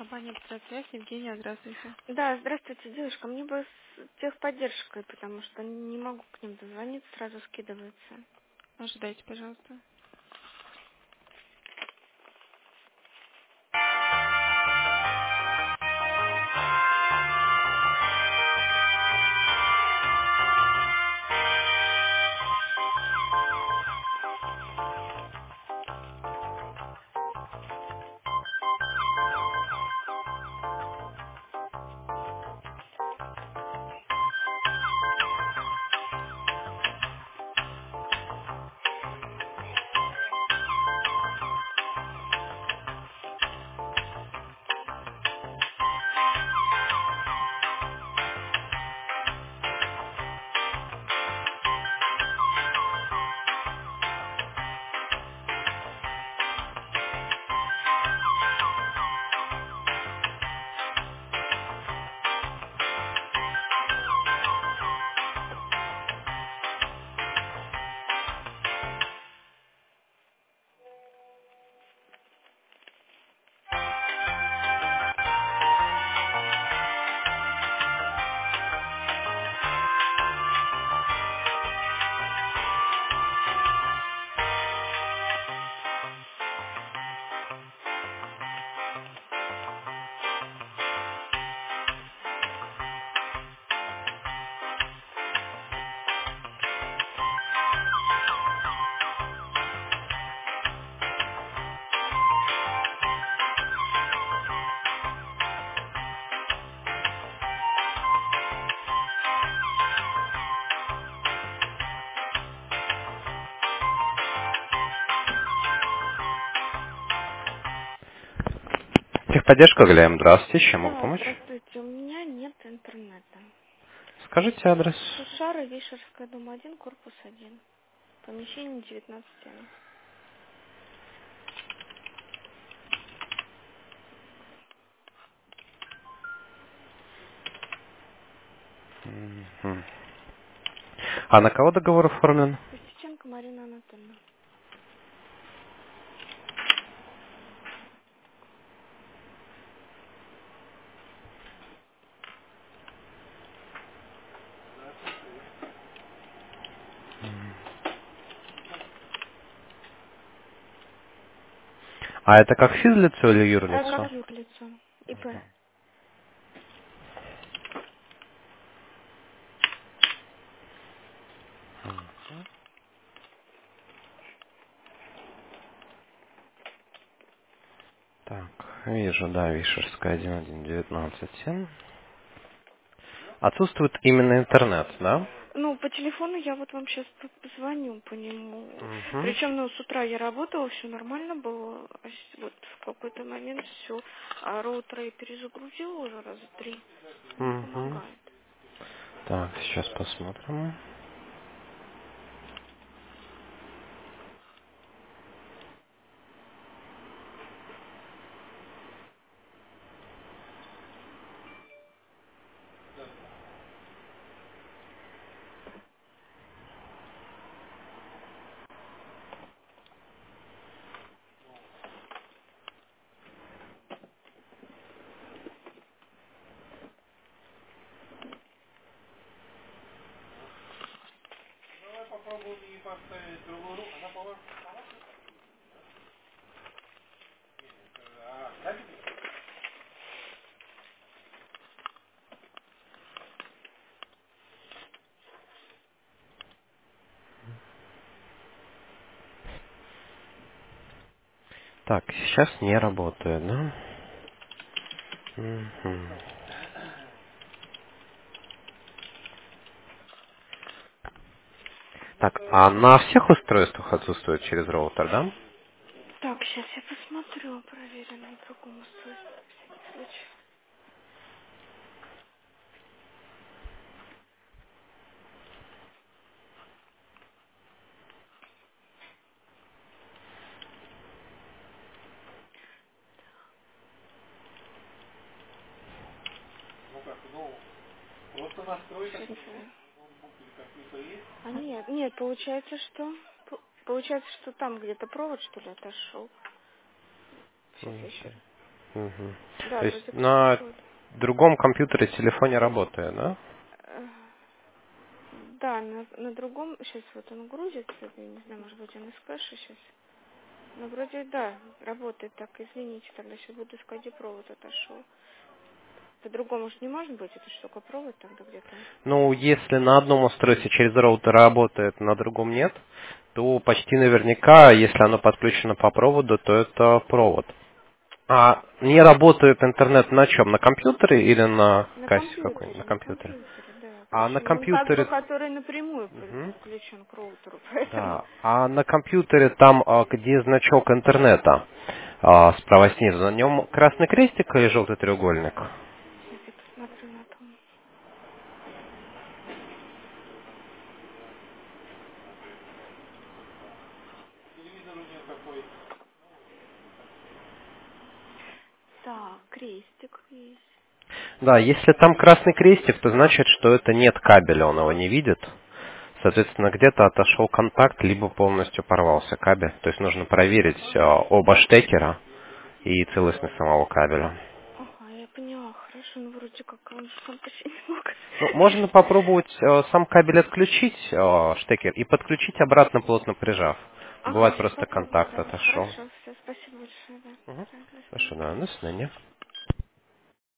Компания «Спецсвязь». Евгения, здравствуйте. Да, здравствуйте, девушка. Мне бы с техподдержкой, потому что не могу к ним дозвониться, сразу скидывается. Ожидайте, пожалуйста. Техподдержка, Галям, здравствуйте, чем могу Да, помочь? здравствуйте. У меня нет интернета. Скажите адрес. Сушара, Вишерская, дом 1, корпус 1. Помещение 19Н. Мгм. А на кого договор оформлен? Костюченко Марина Анатольевна. А это как физлицо или юрлицо? Как юрлицо. ИП. Так, вижу, да, Вишерская 1.1.19.7. Отсутствует именно интернет, да? Ну, по телефону я вот вам сейчас позвоню по нему. Угу. Причем, ну, с утра я работала, все нормально было. А вот в какой-то момент все. А роутер я перезагрузила уже раза 3. Не Угу. помогает. Так, сейчас посмотрим. Так, сейчас не работает, да? Мгм. Так, а на всех устройствах отсутствует через роутер, да? Так, сейчас я посмотрю, проверю на другом устройстве, на всякий случай. Сейчас. А нет, получается, что... Получается, что там где-то провод, что ли, отошел. Сейчас Мгм. еще раз. Мгм. Да, То есть вроде как на идет. другом компьютере, телефоне работает, да? Э, Да, на другом, сейчас вот он грузится, я не знаю, может быть он из кэша сейчас. Ну, вроде, да, работает так, извините, тогда сейчас буду искать, где провод отошел. По-другому же не может быть, это что, только провод тогда где-то? Ну, если на одном устройстве через роутер работает, на другом нет, то почти наверняка, если оно подключено по проводу, то это провод. А не работает интернет на чем? На компьютере или на кассе какой-нибудь? На На компьютере. компьютере, да. А на Причем он как бы, компьютере... который напрямую Мгм. подключен к роутеру, поэтому... Да. А на компьютере там, где значок интернета, справа снизу, на нем красный крестик или желтый треугольник? Сейчас я посмотрю на том. Так, крестик есть. Да, если там красный крестик, то значит, что это нет кабеля, он его не видит. Соответственно, где-то отошел контакт, либо полностью порвался кабель. То есть нужно проверить оба штекера и целостность самого кабеля. Ага, я поняла, хорошо, ну вроде как он сам по себе не мог. Ну, можно попробовать сам кабель отключить, штекер, и подключить обратно, плотно прижав. Ага, Бывает сейчас просто попробую, контакт да. отошел. Хорошо, все, спасибо большое, да. Угу. Да, до свидания. Хорошо, да, до свидания.